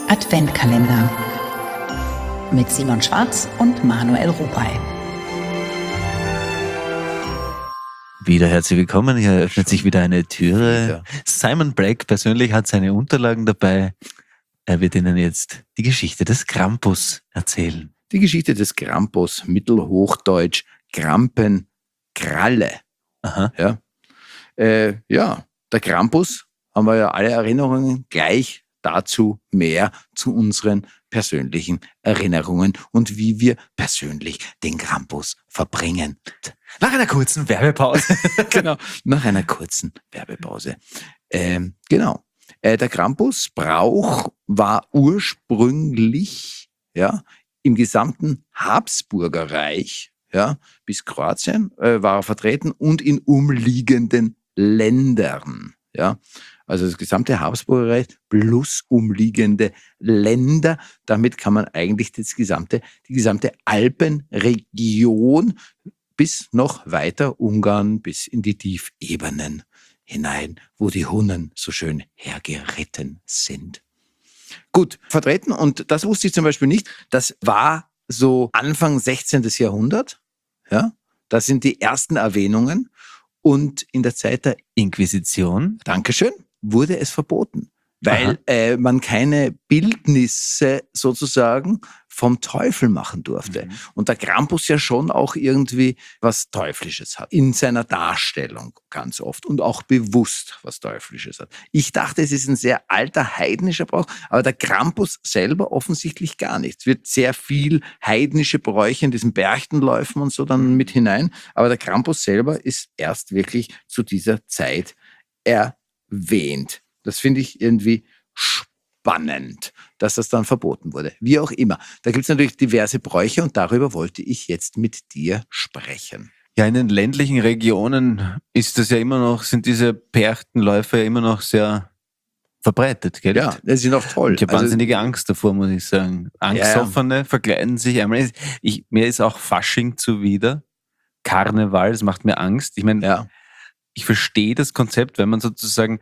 Adventkalender mit Simon Schwarz und Manuel Rupay. Wieder herzlich willkommen. Hier öffnet sich wieder eine Türe. Simon Black persönlich hat seine Unterlagen dabei. Er wird Ihnen jetzt die Geschichte des Krampus erzählen. Die Geschichte des Krampus, Mittelhochdeutsch Krampenkralle. Aha. Der Krampus, haben wir ja alle Erinnerungen, gleich dazu mehr zu unseren persönlichen Erinnerungen und wie wir persönlich den Krampus verbringen. Nach einer kurzen Werbepause. Genau, nach einer kurzen Werbepause. Der Krampusbrauch war ursprünglich im gesamten Habsburgerreich bis Kroatien war er vertreten und in umliegenden Ländern. Ja. Also das gesamte Habsburgerreich plus umliegende Länder. Damit kann man eigentlich die gesamte Alpenregion bis noch weiter Ungarn, bis in die Tiefebenen hinein, wo die Hunnen so schön hergeritten sind. Gut, vertreten, und das wusste ich zum Beispiel nicht, das war so Anfang 16. Jahrhundert. Ja, das sind die ersten Erwähnungen. Und in der Zeit der Inquisition. Dankeschön. Wurde es verboten, weil man keine Bildnisse sozusagen vom Teufel machen durfte. Und der Krampus ja schon auch irgendwie was Teuflisches hat, in seiner Darstellung ganz oft und auch bewusst was Teuflisches hat. Ich dachte, es ist ein sehr alter heidnischer Brauch, aber der Krampus selber offensichtlich gar nicht. Es wird sehr viel heidnische Bräuche in diesen Berchtenläufen und so dann mit hinein, aber der Krampus selber ist erst wirklich zu dieser Zeit erwähnt. Das finde ich irgendwie spannend, dass das dann verboten wurde. Wie auch immer. Da gibt es natürlich diverse Bräuche und darüber wollte ich jetzt mit dir sprechen. Ja, in den ländlichen Regionen ist das ja immer noch, sind diese Perchtenläufe ja immer noch sehr verbreitet, gell? Ja, das ist auch toll. Ich habe wahnsinnige Angst davor, muss ich sagen. Angstoffene verkleiden sich einmal. Mir ist auch Fasching zuwider. Karneval, das macht mir Angst. Ich meine, ich verstehe das Konzept, wenn man sozusagen,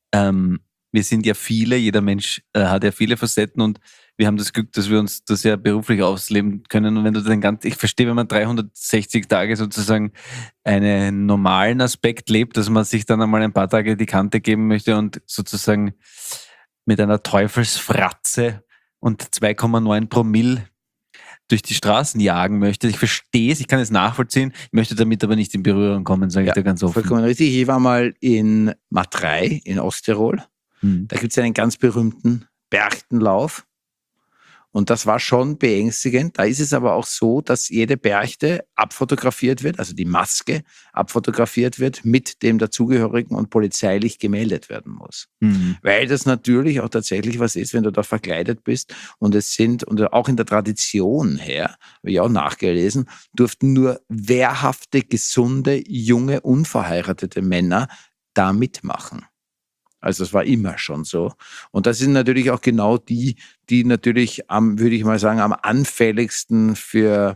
wir sind ja viele, jeder Mensch hat ja viele Facetten und wir haben das Glück, dass wir uns das ja beruflich ausleben können. Und wenn du ich verstehe, wenn man 360 Tage sozusagen einen normalen Aspekt lebt, dass man sich dann einmal ein paar Tage die Kante geben möchte und sozusagen mit einer Teufelsfratze und 2,9 Promille durch die Straßen jagen möchte. Ich verstehe es, ich kann es nachvollziehen, ich möchte damit aber nicht in Berührung kommen, sage ich dir ganz offen. Vollkommen richtig. Ich war mal in Matrei in Osttirol. Da gibt es einen ganz berühmten Berchtenlauf. Und das war schon beängstigend. Da ist es aber auch so, dass jede Berchte abfotografiert wird, also die Maske abfotografiert wird, mit dem dazugehörigen und polizeilich gemeldet werden muss. Weil das natürlich auch tatsächlich was ist, wenn du da verkleidet bist. Und auch in der Tradition her, habe ich auch nachgelesen, durften nur wehrhafte, gesunde, junge, unverheiratete Männer da mitmachen. Also es war immer schon so. Und das sind natürlich auch genau die natürlich würde ich mal sagen, am anfälligsten für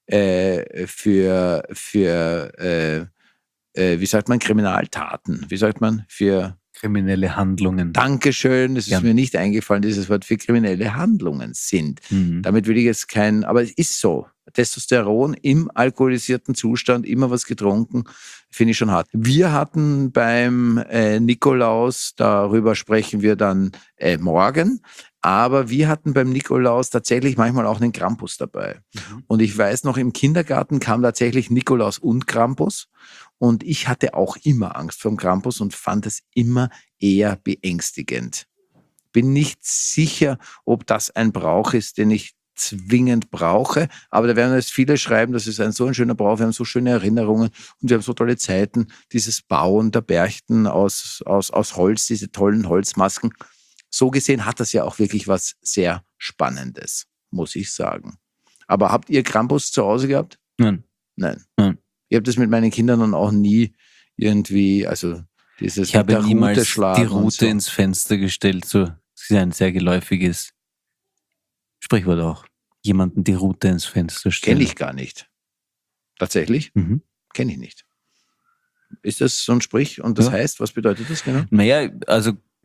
Kriminaltaten. Für kriminelle Handlungen. Dankeschön, das ist mir nicht eingefallen, dieses Wort, für kriminelle Handlungen sind. Damit will ich jetzt aber es ist so. Testosteron im alkoholisierten Zustand, immer was getrunken, finde ich schon hart. Wir hatten beim Nikolaus, darüber sprechen wir dann morgen, aber wir hatten beim Nikolaus tatsächlich manchmal auch einen Krampus dabei. Und ich weiß noch, im Kindergarten kam tatsächlich Nikolaus und Krampus. Und ich hatte auch immer Angst vor dem Krampus und fand es immer eher beängstigend. Bin nicht sicher, ob das ein Brauch ist, den ich zwingend brauche, aber da werden jetzt viele schreiben, das ist so ein schöner Brauch, wir haben so schöne Erinnerungen und wir haben so tolle Zeiten, dieses Bauen der Berchten aus Holz, diese tollen Holzmasken. So gesehen hat das ja auch wirklich was sehr Spannendes, muss ich sagen. Aber habt ihr Krampus zu Hause gehabt? Nein. Ich habe das mit meinen Kindern dann auch nie irgendwie, also dieses ich habe mit der niemals Rute schlagen die Rute so ins Fenster gestellt, so, das ist ein sehr geläufiges Sprichwort auch. Jemanden die Rute ins Fenster stellen. Kenne ich gar nicht. Tatsächlich? Kenne ich nicht. Ist das so ein Sprich? Und das heißt, was bedeutet das genau? Naja, also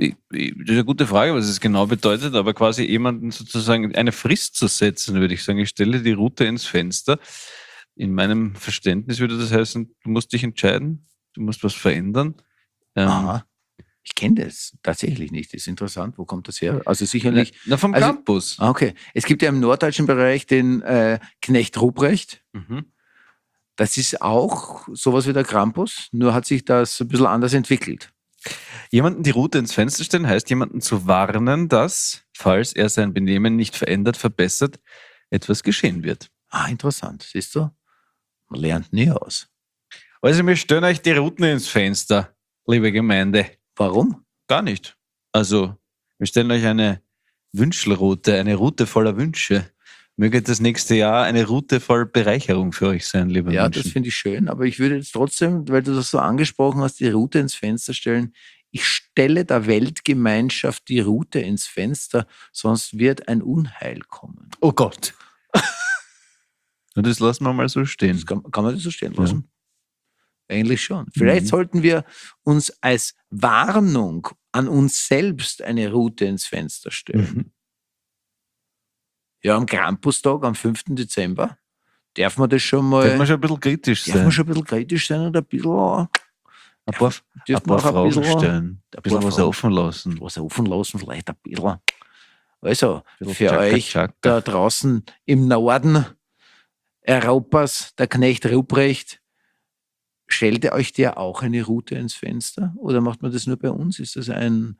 Das ist eine gute Frage, was es genau bedeutet, aber quasi jemanden sozusagen eine Frist zu setzen, würde ich sagen. Ich stelle die Rute ins Fenster. In meinem Verständnis würde das heißen, du musst dich entscheiden, du musst was verändern. Aha. Ich kenne das tatsächlich nicht. Das ist interessant. Wo kommt das her? Also sicherlich. Vom Krampus. Okay. Es gibt ja im norddeutschen Bereich den Knecht Ruprecht. Mhm. Das ist auch sowas wie der Krampus, nur hat sich das ein bisschen anders entwickelt. Jemanden die Rute ins Fenster stellen heißt, jemanden zu warnen, dass, falls er sein Benehmen nicht verändert, verbessert, etwas geschehen wird. Ah, interessant. Siehst du? Man lernt nie aus. Also wir stellen euch die Ruten ins Fenster, liebe Gemeinde. Warum? Gar nicht. Also, wir stellen euch eine Wünschelrute, eine Rute voller Wünsche. Möge das nächste Jahr eine Rute voll Bereicherung für euch sein, liebe Menschen. Ja, das finde ich schön, aber ich würde jetzt trotzdem, weil du das so angesprochen hast, die Rute ins Fenster stellen. Ich stelle der Weltgemeinschaft die Rute ins Fenster, sonst wird ein Unheil kommen. Oh Gott. Und das lassen wir mal so stehen. Das kann man das so stehen lassen? Ja. Eigentlich schon. Vielleicht sollten wir uns als Warnung an uns selbst eine Rute ins Fenster stellen. Ja, am Krampustag, am 5. Dezember, darf man das schon mal... Darf man schon ein bisschen kritisch sein. Darf man schon ein bisschen kritisch sein und ein bisschen... Ein paar Fragen stellen. Ein bisschen was offen lassen. Was offen lassen, vielleicht ein bisschen. Also, für Chaka, euch Chaka. da draußen im Norden Europas, der Knecht Ruprecht, stellt ihr euch der auch eine Rute ins Fenster? Oder macht man das nur bei uns? Ist das ein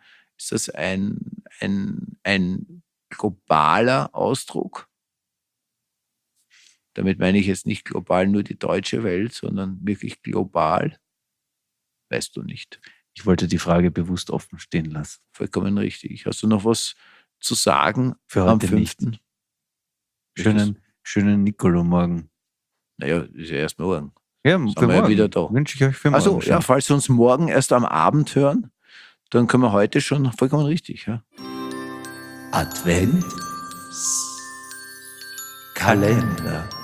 globaler Ausdruck? Damit meine ich jetzt nicht global nur die deutsche Welt, sondern wirklich global. Weißt du nicht. Ich wollte die Frage bewusst offen stehen lassen. Vollkommen richtig. Hast du noch was zu sagen für am heute 5.? Nicht. Schönen Nikolaus-Morgen. Naja, ist ja erst morgen. Ja, Sind für wir ja morgen. wieder da. Wünsche ich euch für morgen. Also, ja, falls Sie uns morgen erst am Abend hören, dann können wir heute schon vollkommen richtig. Ja. Adventskalender.